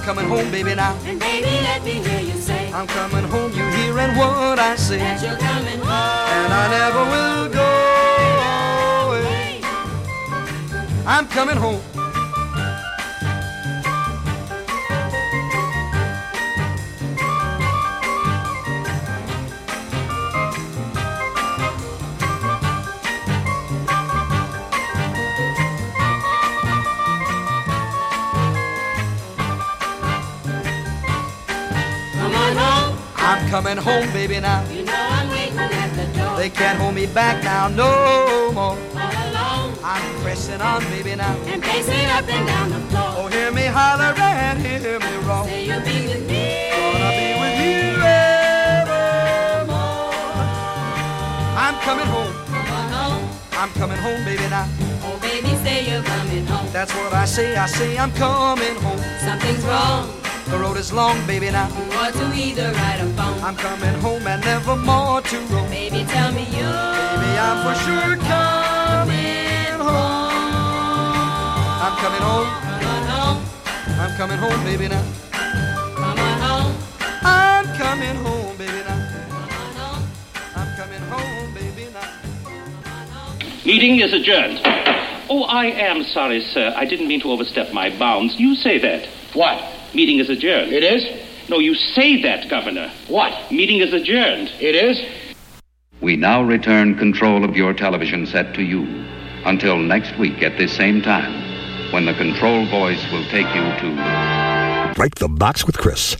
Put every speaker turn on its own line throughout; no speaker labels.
coming home, baby, now.
And baby, let me hear you say,
I'm coming home, you hearing what I say.
that you're coming home.
And I never will go away. I'm coming home. I'm coming home, baby, now.
You know I'm waiting at the door.
They can't hold me back now no more.
All alone.
I'm pressing on, baby, now.
And pacing up and down the floor.
Oh, hear me holler and hear me roar.
Say you'll be with me.
Gonna be with you evermore. I'm coming home.
Come on home.
I'm coming home, baby, now.
Oh, baby, say you're coming home.
That's what I say I'm coming home.
Something's wrong.
The road is long, baby, now.
You ought to either ride or phone.
I'm coming home and never more to roam.
Baby, tell me you.
Baby, I'm for sure coming home. I'm coming home.
Come on home.
I'm coming home, baby, now.
Come on home.
I'm coming home, baby, now.
Come on home.
I'm coming home, baby, now.
Meeting is adjourned. Oh, I am sorry, sir. I didn't mean to overstep my bounds. You say that.
What?
Meeting is adjourned.
It is?
No, you say that, Governor.
What?
Meeting is adjourned.
It is?
We now return control of your television set to you. Until next week at this same time, when the control voice will take you to...
Break the Box with Chris.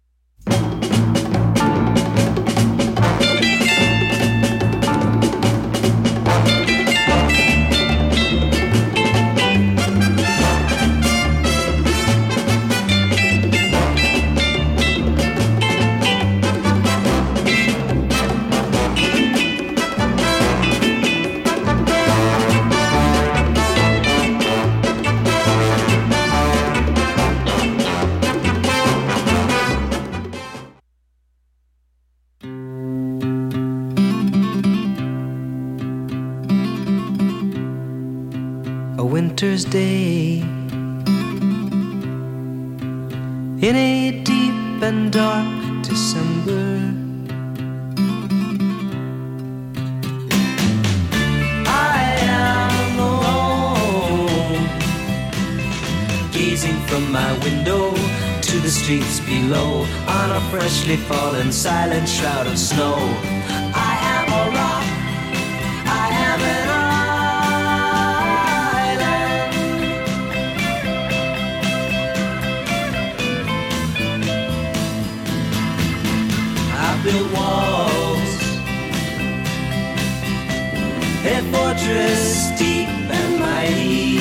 Winter's day in a deep and dark December, I am alone, gazing from my window to the streets below on a freshly fallen silent shroud of snow. I am a rock, I am an built walls, a fortress deep and mighty,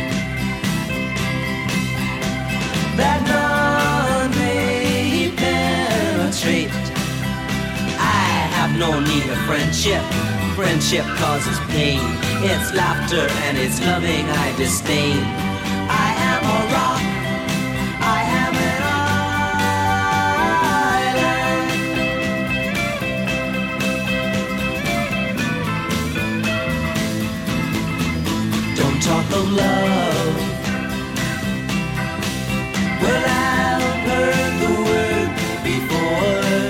that none may penetrate. I have no need of friendship. Friendship causes pain. It's laughter and it's loving I disdain. I am a rock, I am an talk of love. Well, I've heard the word before.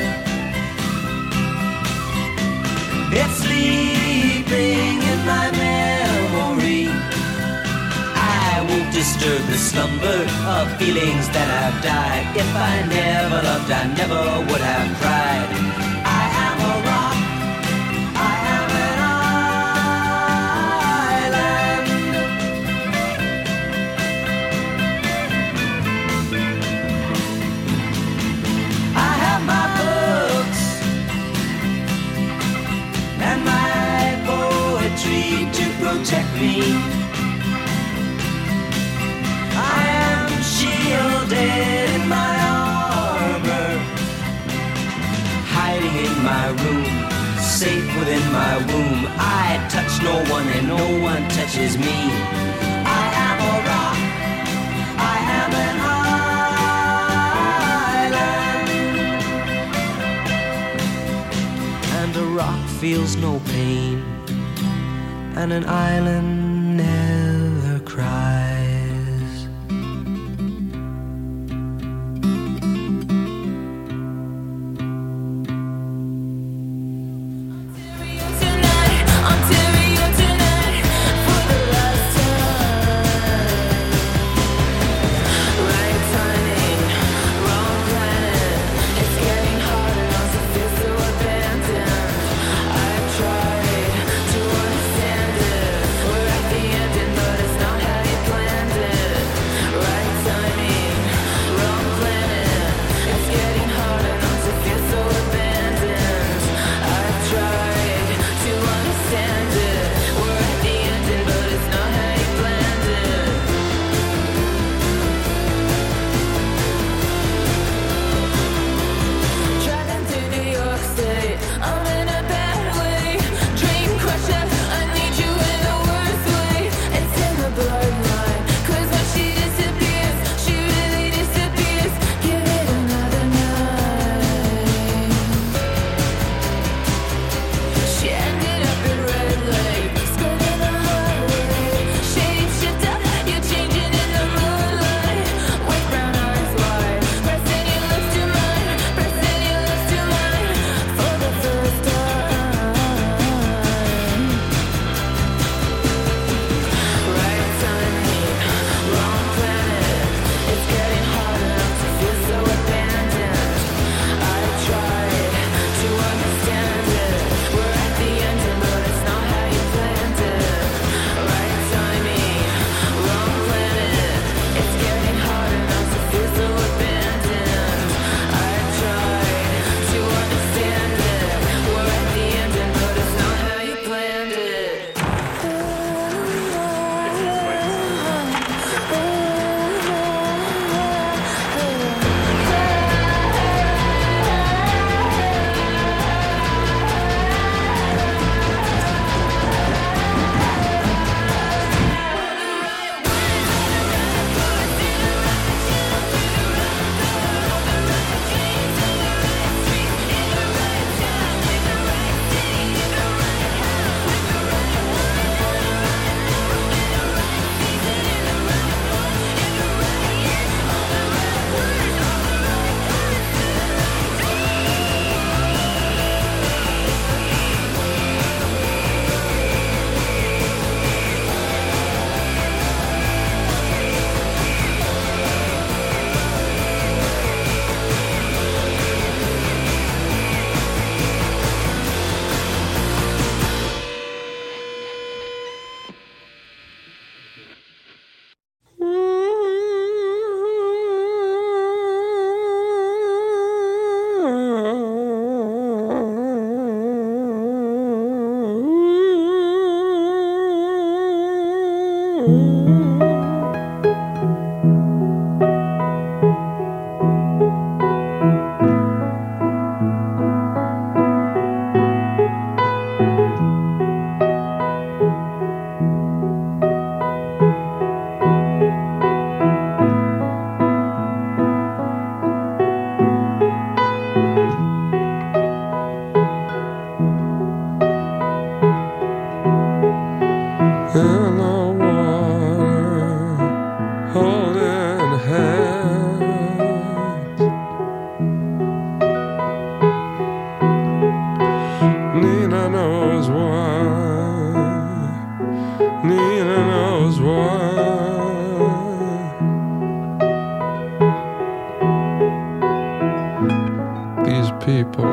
It's sleeping in my memory. I won't disturb the slumber of feelings that have died. If I never loved, I never would have cried. I am a rock. To protect me, I am shielded in my armor, hiding in my room, safe within my womb. I touch no one and no one touches me. I am a rock, I am an island, and a rock feels no pain, and an island never cries.
In the water, holding hands. Nina knows why. Nina knows why. These people.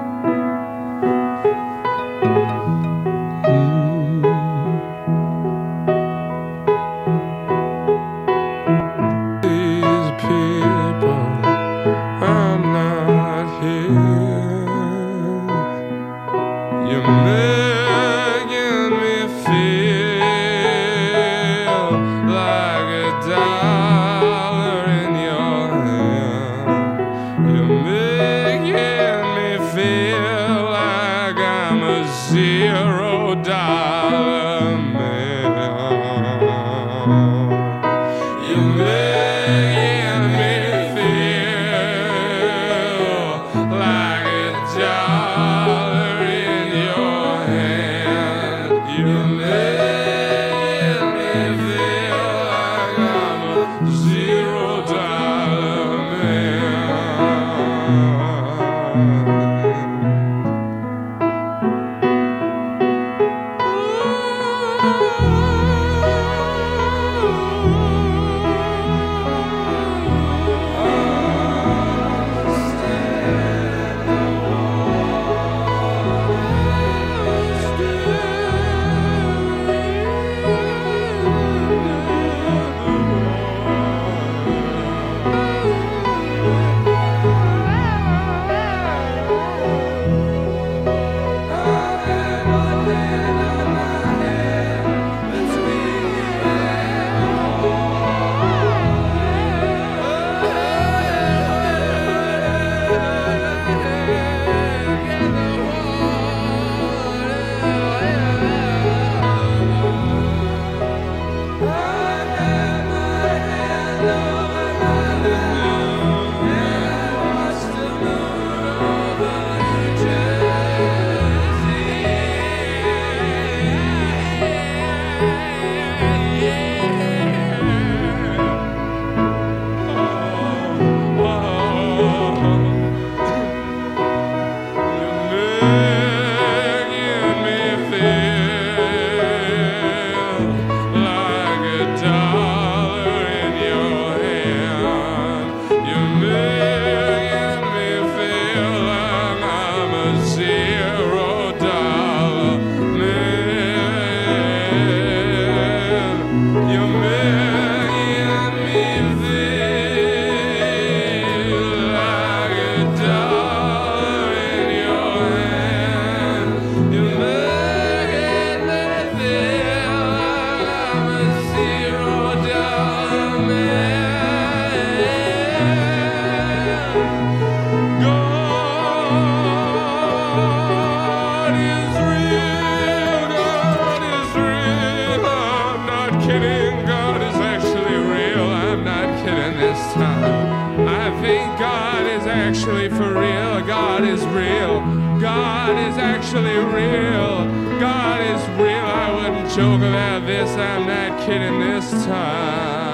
Actually for real, God is real. God is actually real. God is real. I wouldn't joke about this. I'm not kidding this time.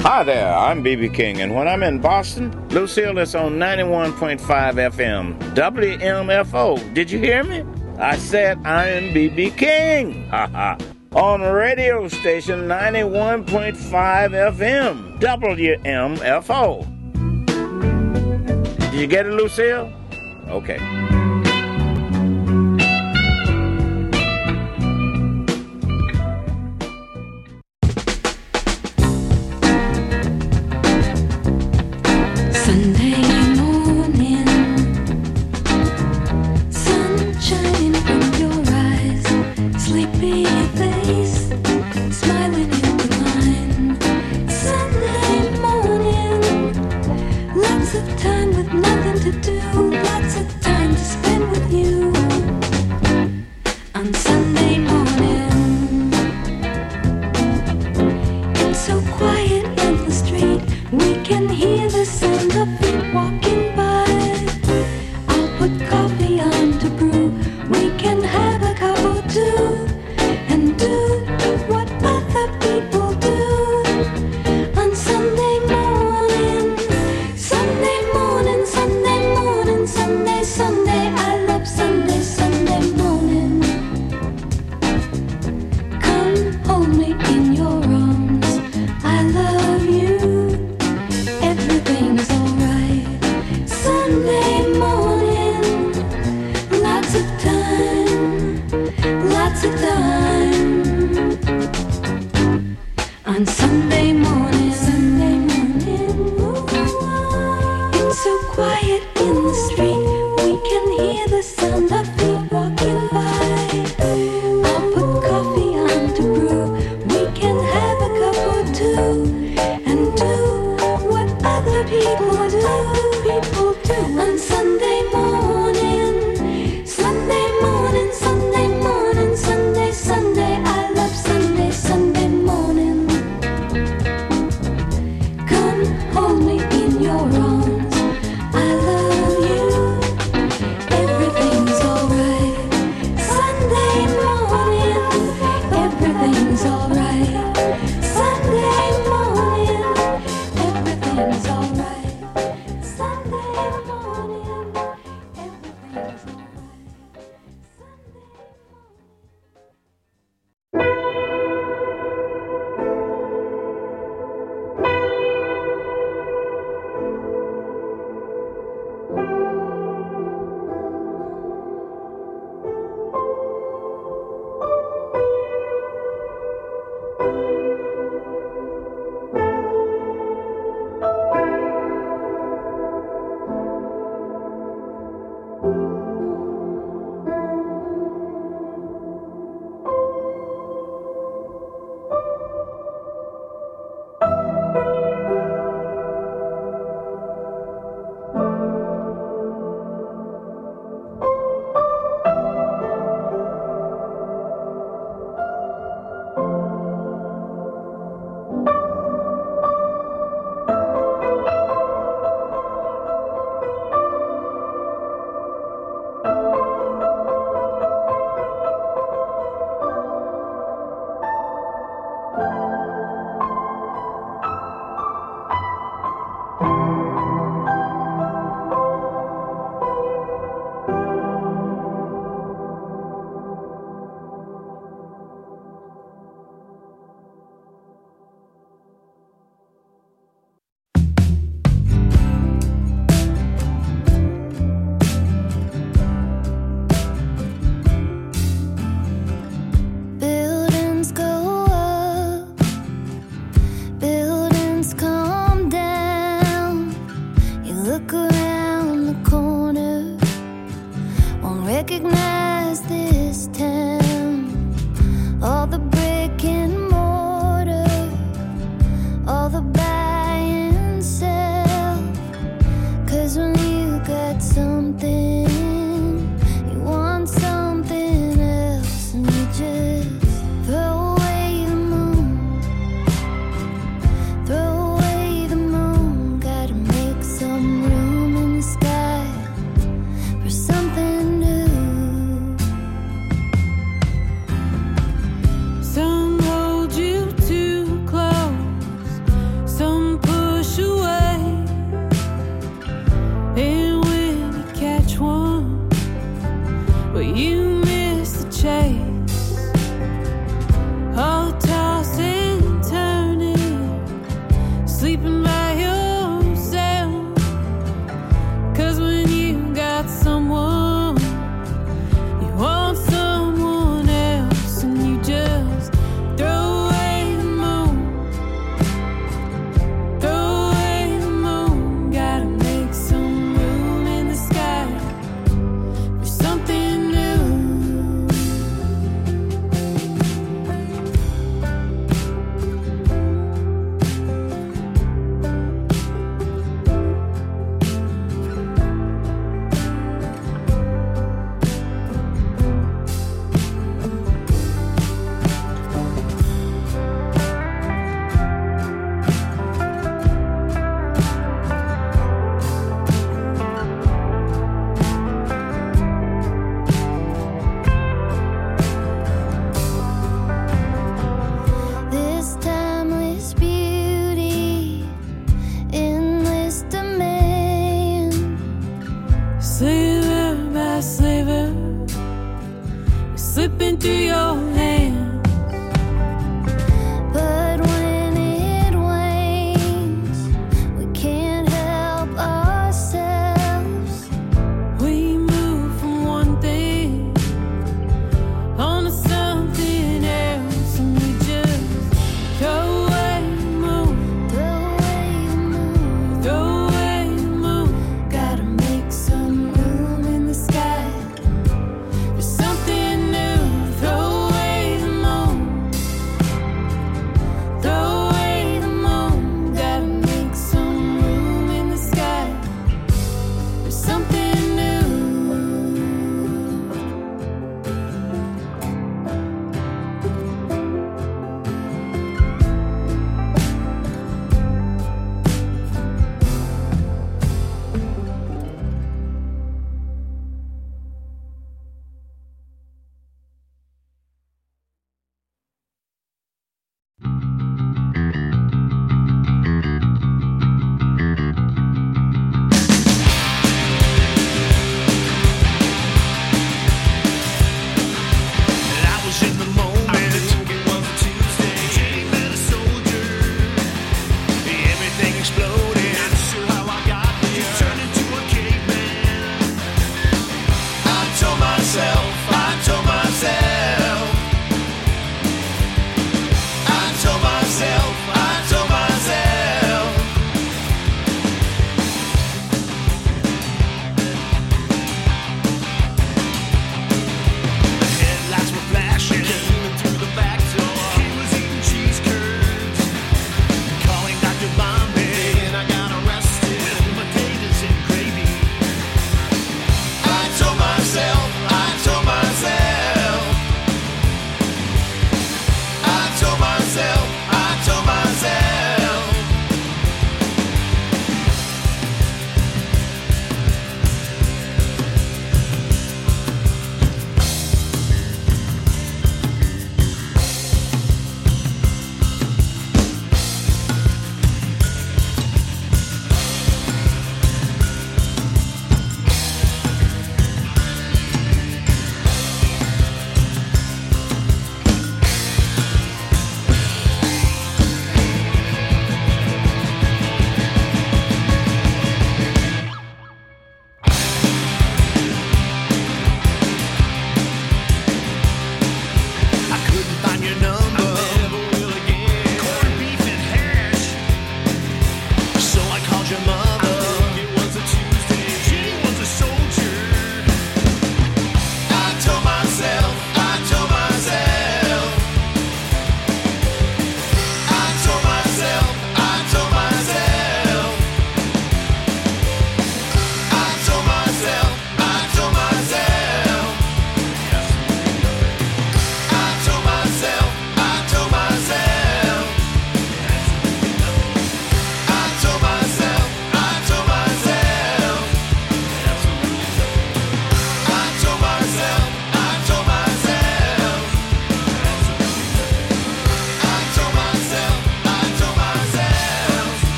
Hi there, I'm B.B. King, and when I'm in Boston, Lucille is on 91.5 FM, WMFO. Did you hear me? I said I am B.B. King. Ha ha. On radio station 91.5 FM, WMFO. Did you get it, Lucille? Okay.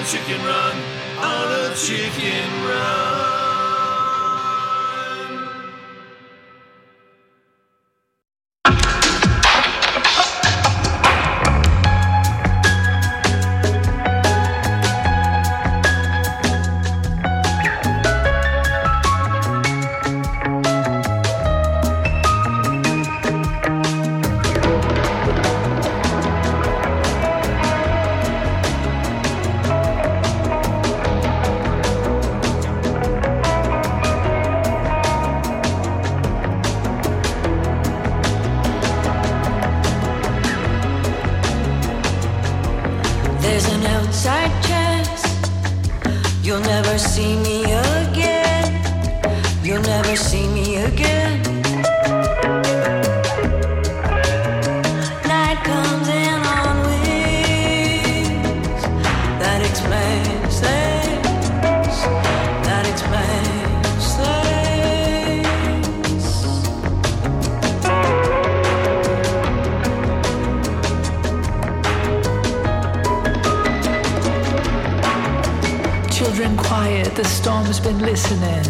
chicken run, on a chicken run.
There's an outside chance you'll never see me again. You'll never see me again. Night comes in on wings. That explains things. That explains things.
Children quiet, the storm's been listening.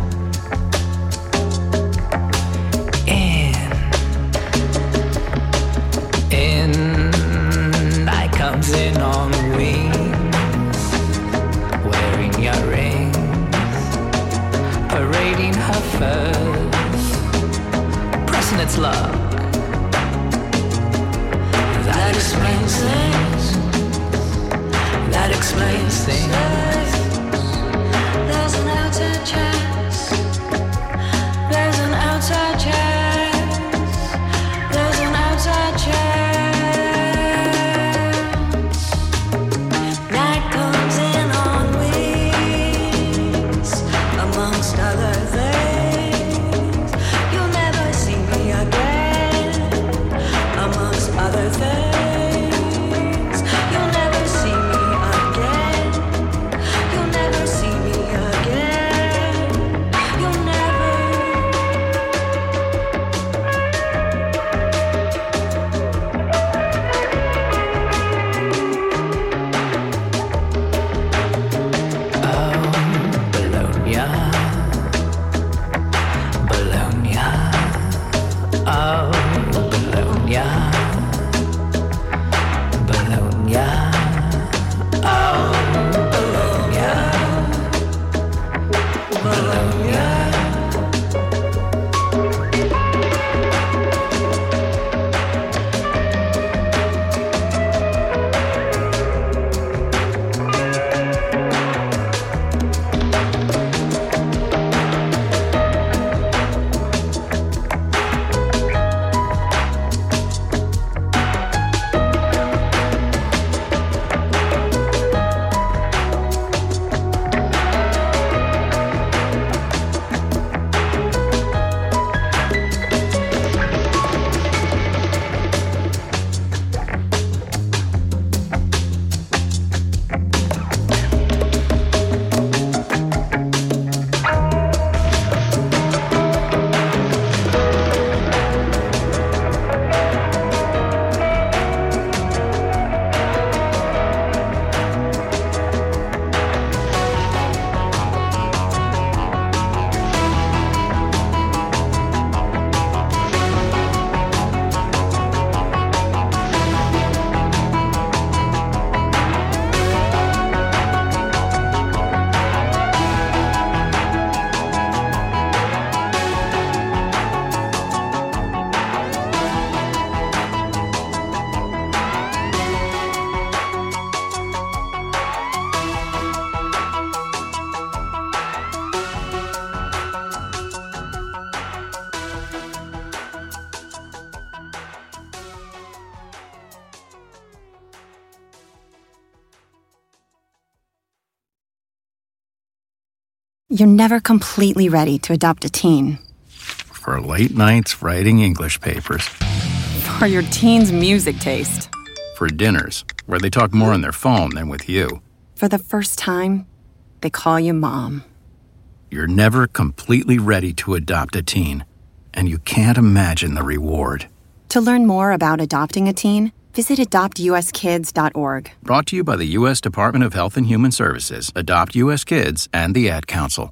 Night comes in on wings, wearing earrings, parading her furs, pressing its luck. That explains things. That explains things. There's an outside chance. There's an outside chance. There's an outside chance. Night comes in on wings, amongst other things. You'll never see me again, amongst other things. You'll never see me again. You'll never see me again. You'll never. Oh, Bologna, Bologna, oh, Bologna, Bologna.
You're never completely ready to adopt a teen.
For late nights writing English papers.
For your teen's music taste.
For dinners, where they talk more on their phone than with you.
For the first time, they call you Mom.
You're never completely ready to adopt a teen, and you can't imagine the reward.
To learn more about adopting a teen, visit adoptuskids.org.
Brought to you by the U.S. Department of Health and Human Services, Adopt U.S. Kids, and the Ad Council.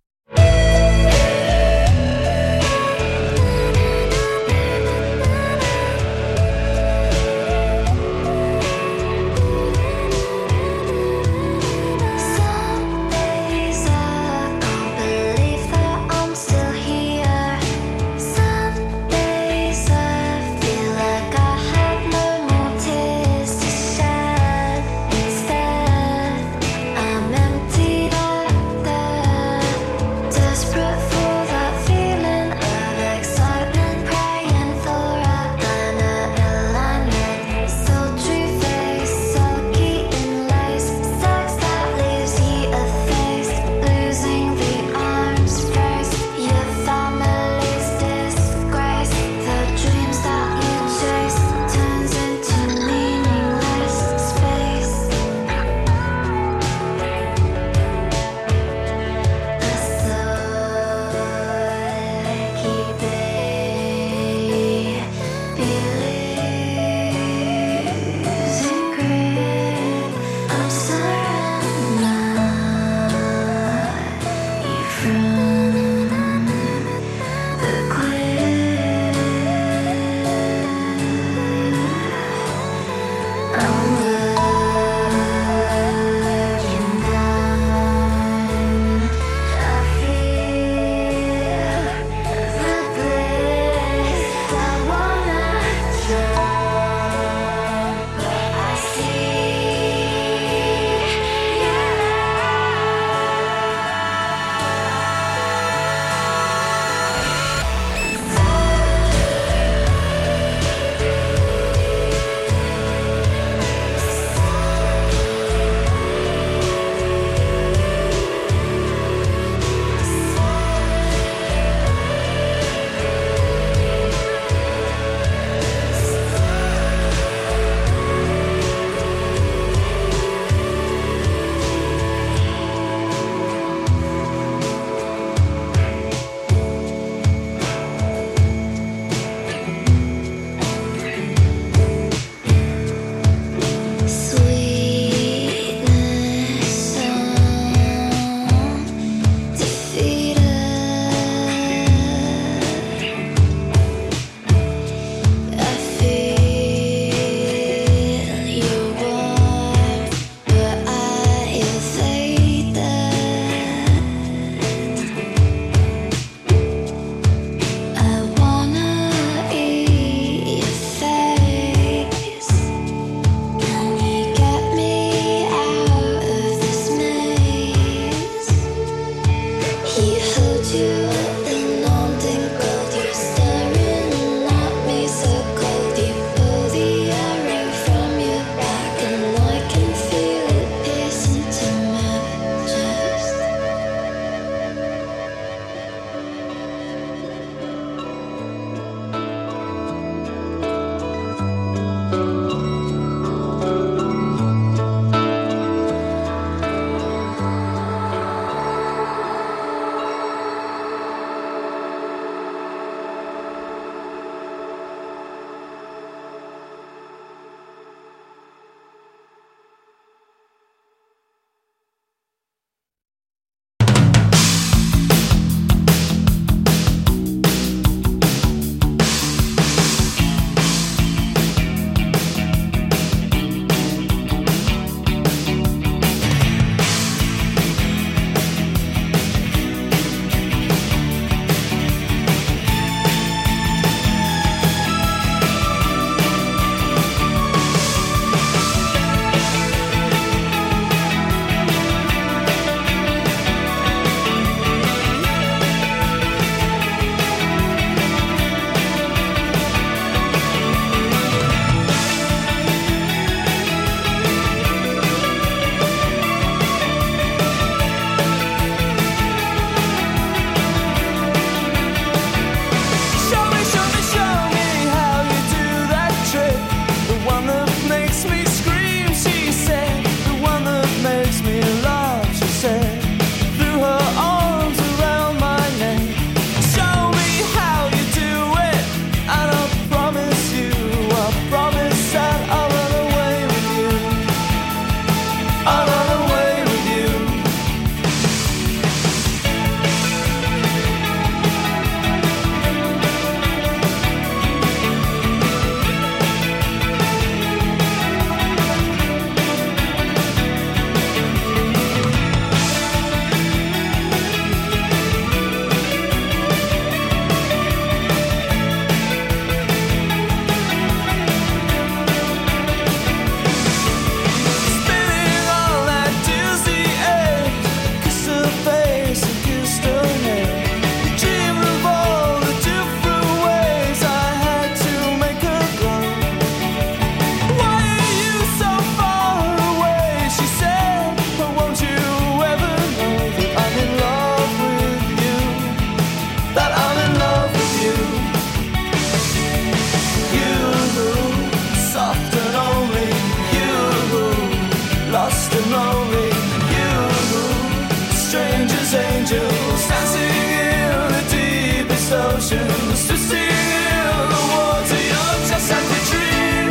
and lonely. You, strangers, angels, dancing in the deepest oceans, twisting in the water. You're just like a dream,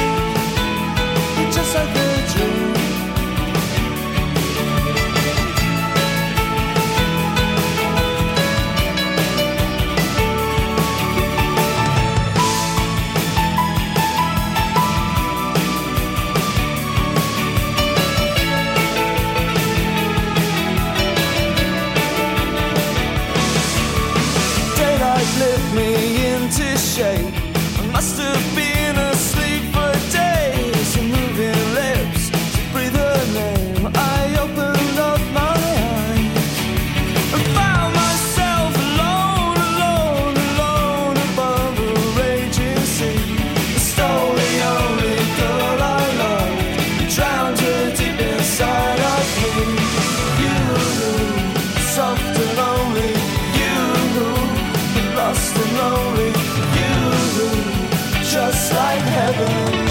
just like a dream. Lift me into shape. I must have been asleep for days. Moving lips to breathe her name. I opened up my eyes and found myself alone, alone, alone above a raging sea. Stole the only girl I loved, drowned her deep inside of me. You, soft and lonely. Lost and lonely, you, just like heaven.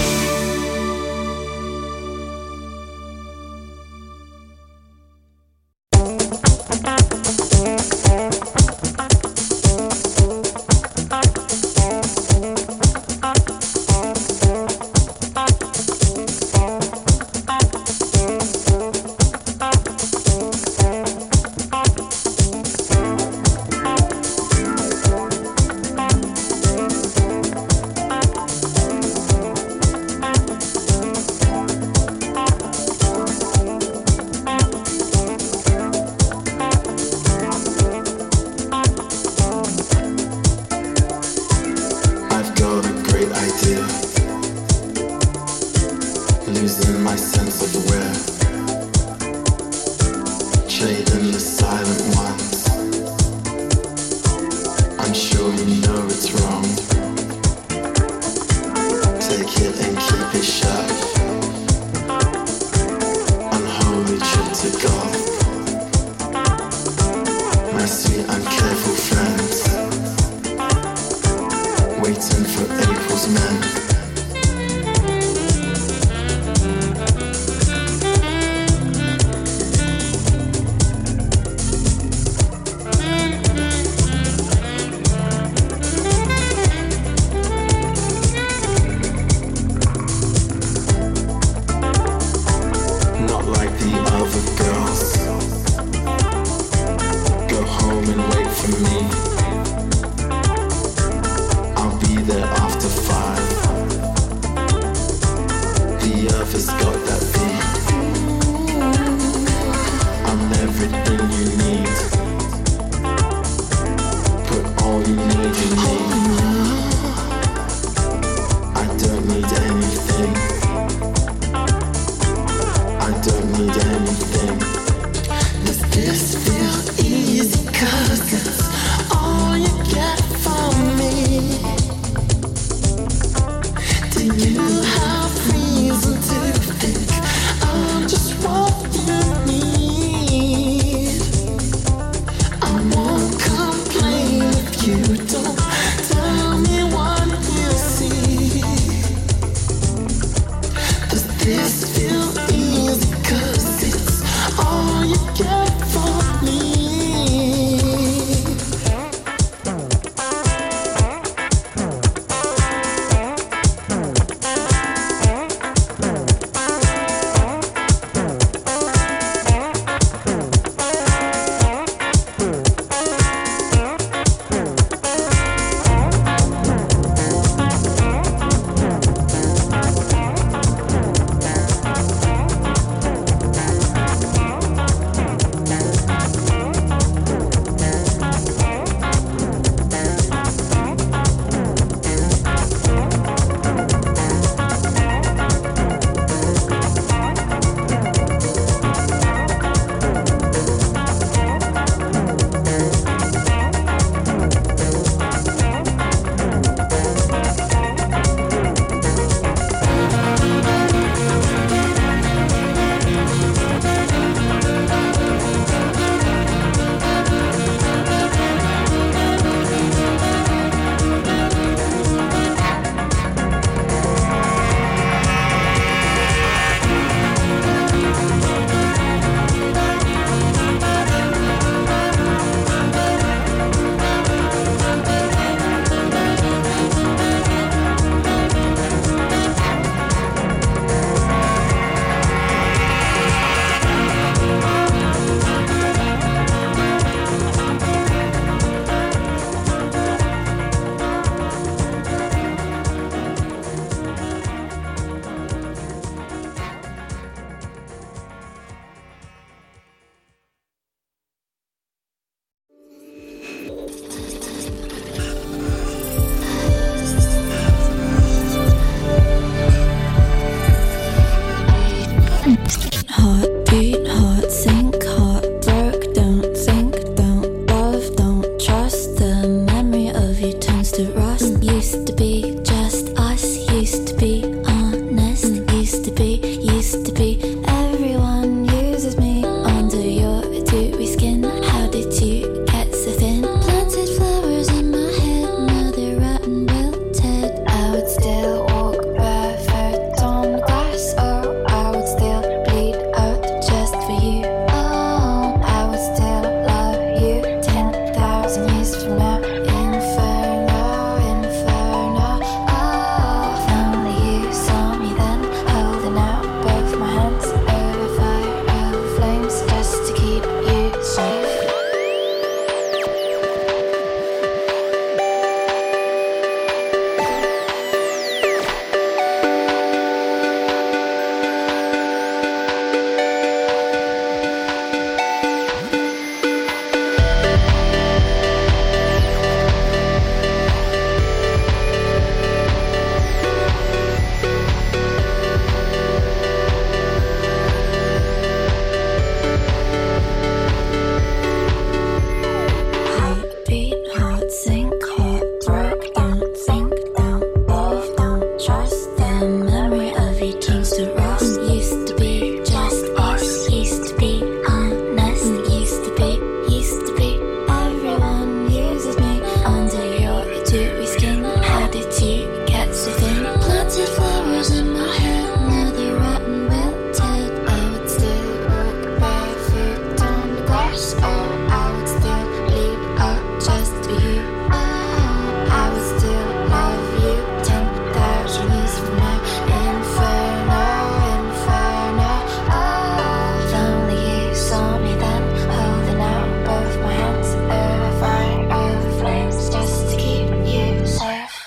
trust. The memory of you turns to rust. Used to be just us. Used to be honest. Used to be. Everyone uses me under your dewy skin. How did you get so thin? Planted flowers in my head, now they're rotten, wilted. I would still walk barefoot on the grass. Oh, I would still leave out just for you. Oh, I would still love you 10,000 years from now. Inferno, inferno. Oh, if only you saw me then, holding out both my hands over fire, over flames, just to keep you safe.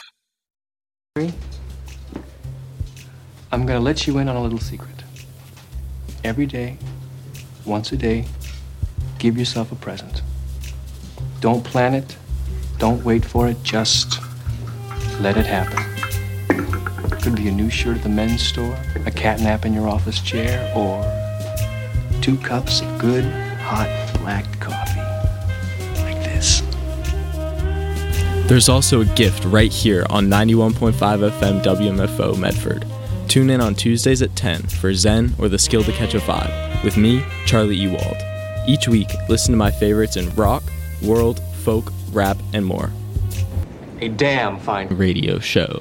I'm gonna let you in on a little secret. Every day, once a day, give yourself a present. Don't plan it, don't wait for it, just let it happen. Could be a new shirt at the men's store, a cat nap in your office chair, or 2 cups of good, hot, black coffee. Like this.
There's also a gift right here on 91.5 FM WMFO Medford. Tune in on Tuesdays at 10 for Zen or the Skill to Catch a Vibe with me, Charlie Ewald. Each week, listen to my favorites in rock, world, folk, rap, and more.
A damn fine
radio show.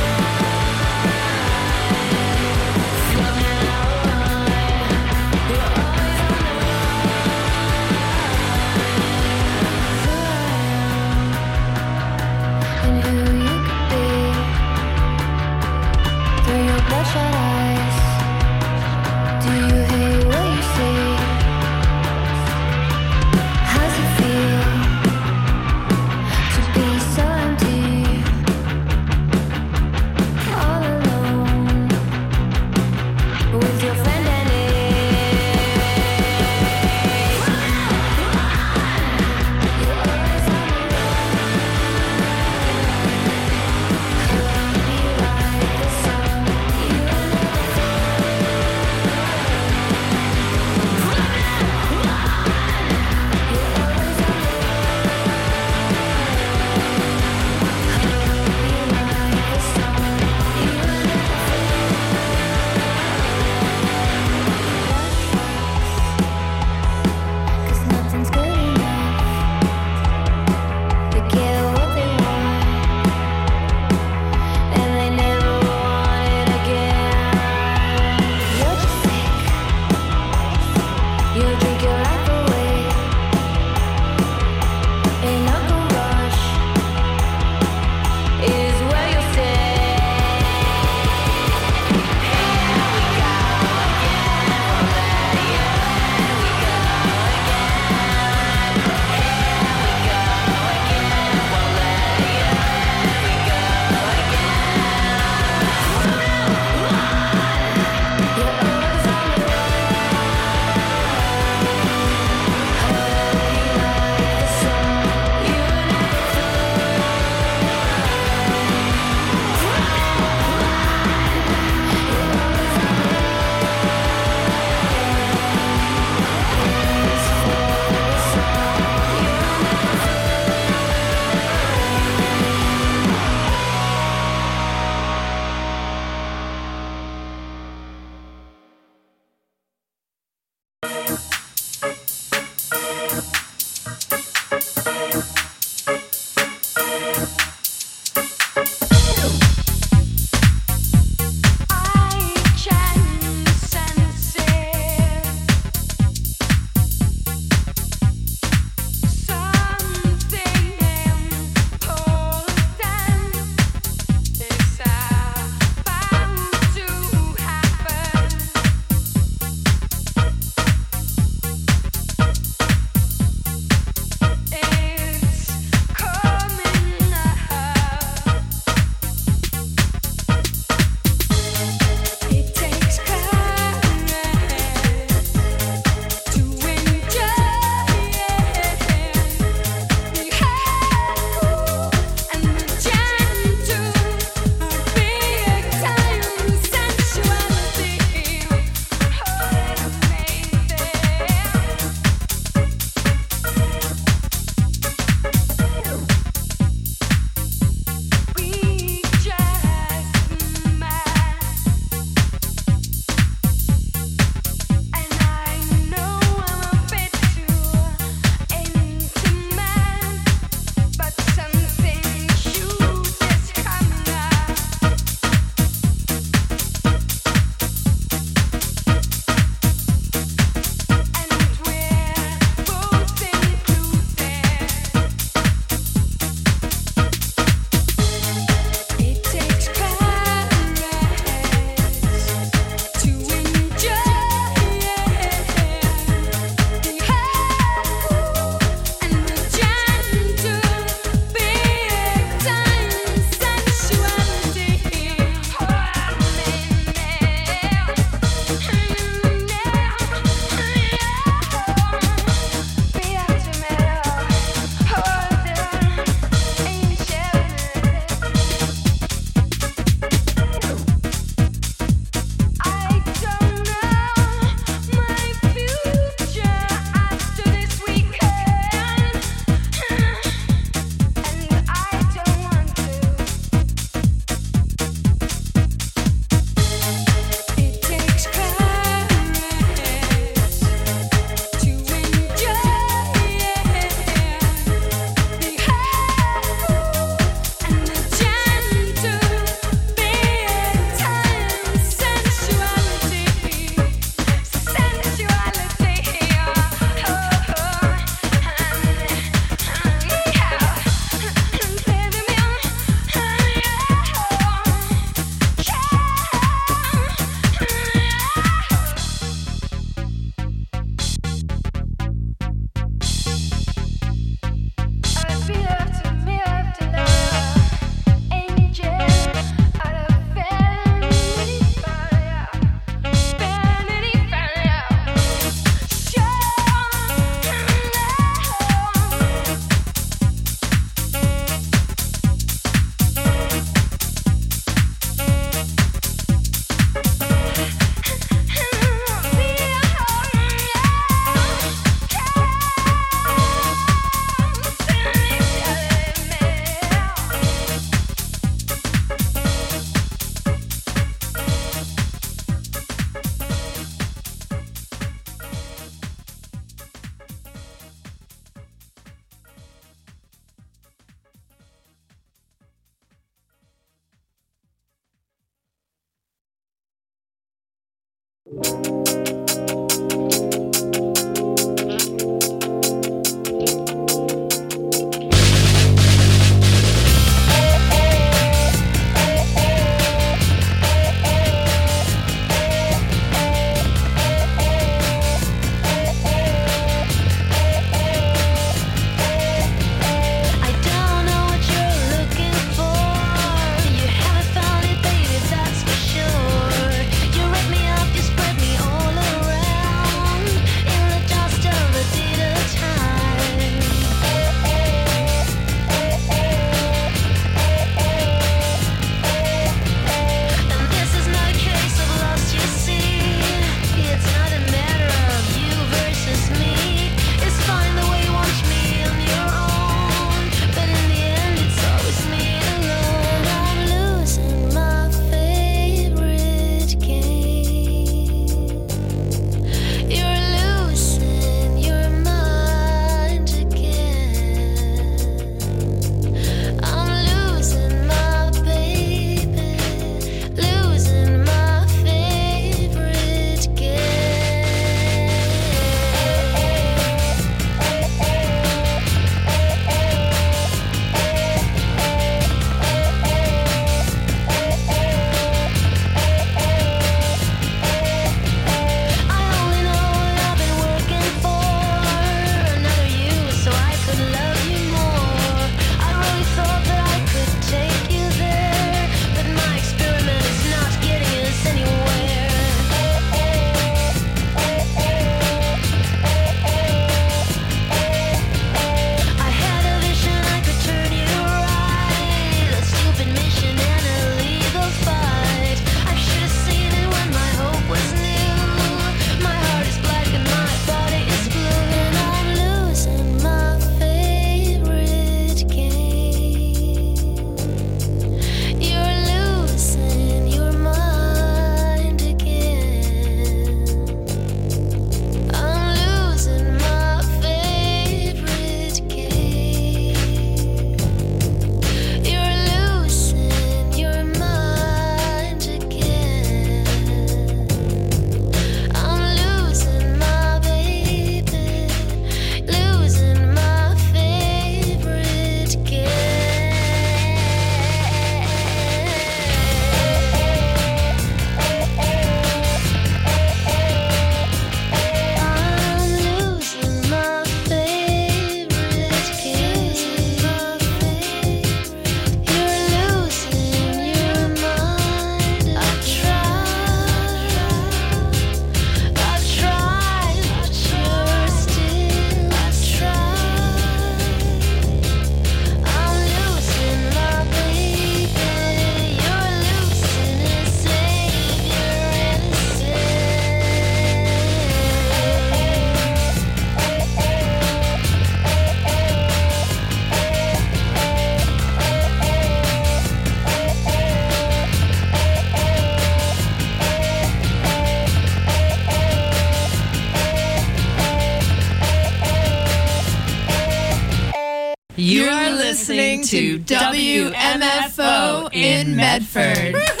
You're listening to WMFO in Medford.